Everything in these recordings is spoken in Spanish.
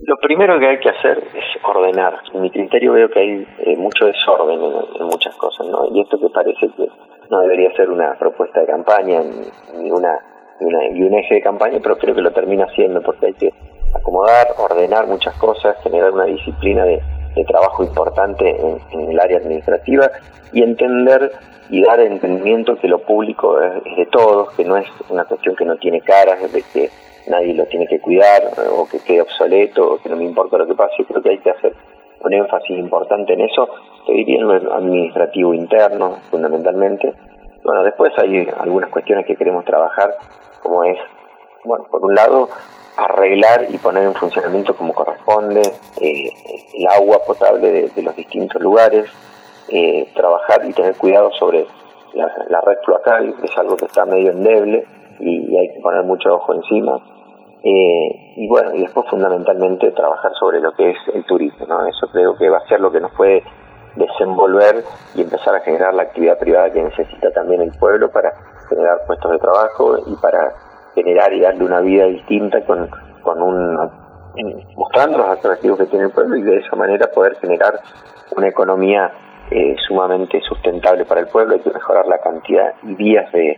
Lo primero que hay que hacer es ordenar. En mi criterio veo que hay mucho desorden en muchas cosas, ¿no? Y esto que parece que no debería ser una propuesta de campaña ni un eje de campaña, pero creo que lo termina siendo, porque hay que acomodar, ordenar muchas cosas, generar una disciplina de trabajo importante en el área administrativa y entender y dar entendimiento que lo público es de todos, que no es una cuestión que no tiene caras, de que nadie lo tiene que cuidar o que quede obsoleto o que no me importa lo que pase. Creo que hay que hacer un énfasis importante en eso, te diría en lo administrativo interno fundamentalmente. Bueno, después hay algunas cuestiones que queremos trabajar, como es, bueno, por un lado arreglar y poner en funcionamiento como corresponde el agua potable de los distintos lugares, trabajar y tener cuidado sobre la red cloacal, que es algo que está medio endeble y hay que poner mucho ojo encima. Y bueno, y después fundamentalmente trabajar sobre lo que es el turismo, ¿no? Eso creo que va a ser lo que nos puede desenvolver y empezar a generar la actividad privada que necesita también el pueblo para generar puestos de trabajo y para generar y darle una vida distinta mostrando los atractivos que tiene el pueblo y de esa manera poder generar una economía sumamente sustentable para el pueblo. Hay que mejorar la cantidad y días de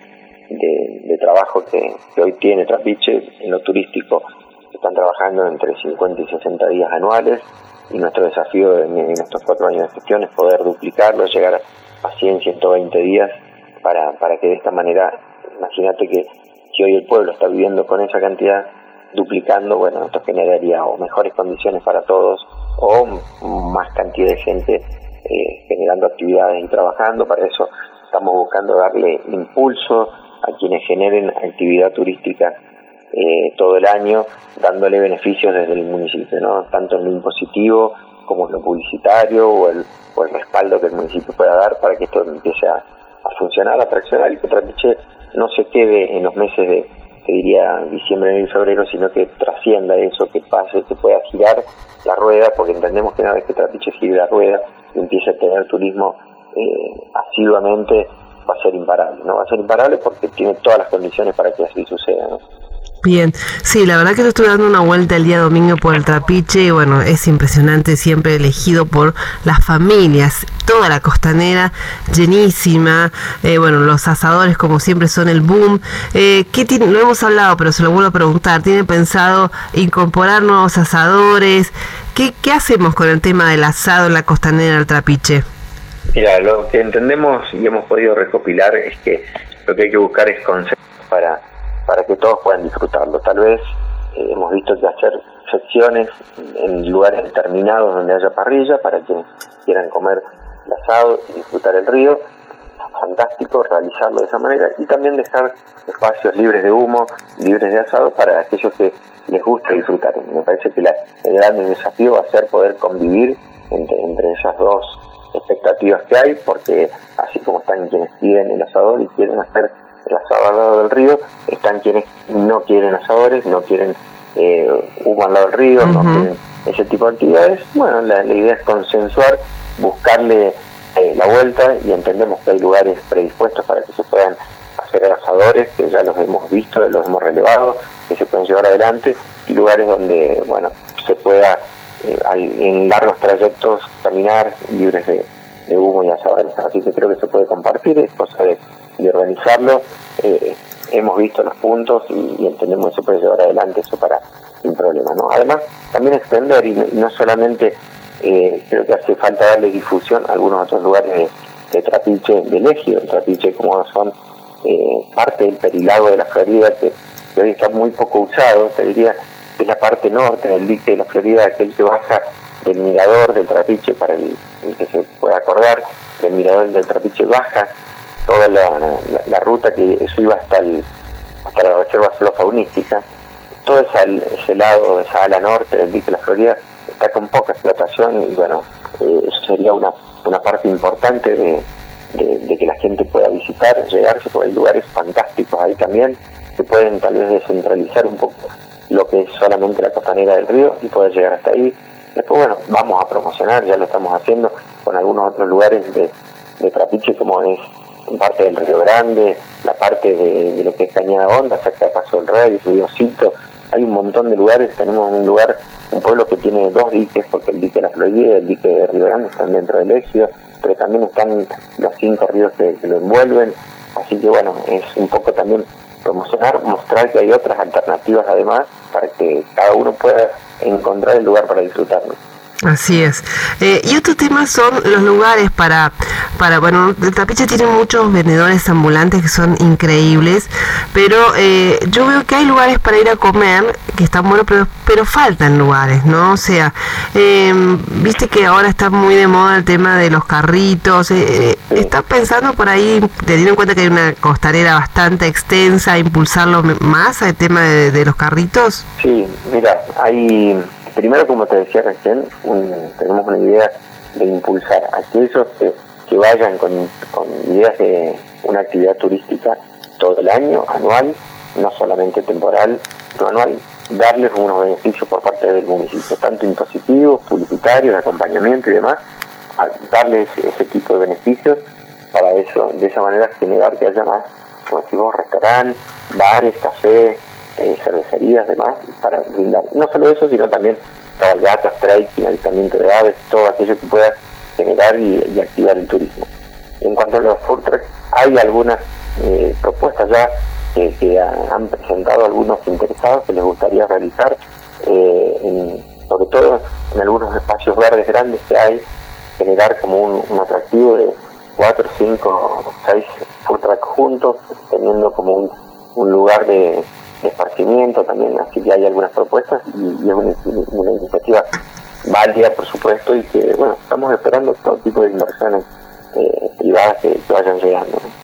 trabajo que hoy tiene Trapiche. En lo turístico están trabajando entre 50 y 60 días anuales y nuestro desafío en estos 4 años de gestión es poder duplicarlo, llegar a 100, 120 días para que de esta manera, imagínate que si hoy el pueblo está viviendo con esa cantidad, duplicando, bueno, esto generaría o mejores condiciones para todos o más cantidad de gente generando actividades y trabajando. Para eso estamos buscando darle impulso a quienes generen actividad turística todo el año, dándole beneficios desde el municipio, ¿no? Tanto en lo impositivo como en lo publicitario o el respaldo que el municipio pueda dar para que esto empiece a funcionar, a traccionar y que Trapiche no se quede en los meses de, te diría, diciembre, enero y febrero, sino que trascienda eso, que pase, que pueda girar la rueda, porque entendemos que una vez que Trapiche gire la rueda y empiece a tener turismo asiduamente, va a ser imparable, ¿no? Va a ser imparable porque tiene todas las condiciones para que así suceda, ¿no? Bien, sí, la verdad que yo estuve dando una vuelta el día domingo por el Trapiche y bueno, es impresionante, siempre elegido por las familias, toda la costanera llenísima, bueno, los asadores como siempre son el boom. ¿Qué tiene? No hemos hablado, pero se lo vuelvo a preguntar, ¿tiene pensado incorporar nuevos asadores? ¿Qué hacemos con el tema del asado en la costanera del Trapiche? Mira, lo que entendemos y hemos podido recopilar es que lo que hay que buscar es consenso para que todos puedan disfrutarlo. Tal vez hemos visto que hacer secciones en lugares determinados donde haya parrilla para quienes quieran comer el asado y disfrutar el río. Fantástico realizarlo de esa manera y también dejar espacios libres de humo, libres de asado para aquellos que les gusta disfrutar. Me parece que el gran desafío va a ser poder convivir entre esas dos expectativas que hay, porque así como están quienes piden el asador y quieren hacer el asado al lado del río, están quienes no quieren asadores, no quieren humo al lado del río, no quieren ese tipo de actividades. Bueno, la idea es consensuar, buscarle la vuelta, y entendemos que hay lugares predispuestos para que se puedan hacer asadores, que ya los hemos visto, los hemos relevado, que se pueden llevar adelante, y lugares donde, bueno, se pueda en largos trayectos caminar libres de humo y asadores. Así que creo que se puede compartir, es cosa de organizarlo. Hemos visto los puntos y entendemos que se puede llevar adelante eso sin problema, ¿no? Además, también extender, y no solamente creo que hace falta darle difusión a algunos otros lugares de Trapiche, del ejido de Trapiche, como son parte del Perilago de la Florida, que hoy está muy poco usado. Te diría que es la parte norte del dique de la Florida, aquel que baja del mirador del Trapiche, para el que se pueda acordar, del mirador del Trapiche baja toda la ruta que eso iba hasta la reserva faunística. Todo ese lado, esa ala norte del dique de la Florida, está con poca explotación, y bueno, eso sería una parte importante de que la gente pueda visitar, llegarse, porque hay lugares fantásticos ahí también, que pueden tal vez descentralizar un poco lo que es solamente la costanera del río y poder llegar hasta ahí. Después, bueno, vamos a promocionar, ya lo estamos haciendo con algunos otros lugares de Trapiche, como es parte del Río Grande, la parte de lo que es Cañada Honda, cerca de Paso del Rey, Río Cito. Hay un montón de lugares. Tenemos un lugar un pueblo que tiene 2 diques, porque el dique de la Florida y el dique de Río Grande están dentro del Éxodo, pero también están los 5 ríos que lo envuelven, así que bueno, es un poco también promocionar, mostrar que hay otras alternativas además, para que cada uno pueda encontrar el lugar para disfrutarlo. Así es. Y otro tema son los lugares para bueno, el Trapiche tiene muchos vendedores ambulantes que son increíbles, pero yo veo que hay lugares para ir a comer que están buenos, pero faltan lugares, ¿no? O sea, viste que ahora está muy de moda el tema de los carritos. ¿Estás pensando por ahí, teniendo en cuenta que hay una costanera bastante extensa, impulsarlo más al tema de los carritos? Sí, mira, primero, como te decía recién, tenemos una idea de impulsar a aquellos que vayan con ideas de una actividad turística todo el año, anual, no solamente temporal, sino anual, darles unos beneficios por parte del municipio, tanto impositivos, publicitarios, de acompañamiento y demás, darles ese tipo de beneficios para eso, de esa manera generar que haya más, como decimos, restaurantes, bares, cafés, cervecerías, demás, para brindar no solo eso, sino también cabalgatas, trekking, avistamiento de aves, todo aquello que pueda generar y activar el turismo. En cuanto a los food trucks, hay algunas propuestas ya que han presentado algunos interesados que les gustaría realizar, sobre todo en algunos espacios verdes grandes que hay, generar como un atractivo de 4, 5, 6 food trucks juntos, teniendo como un lugar de esparcimiento también, así que hay algunas propuestas y es una iniciativa válida, por supuesto, y que, bueno, estamos esperando todo tipo de inversiones privadas que vayan llegando, ¿no?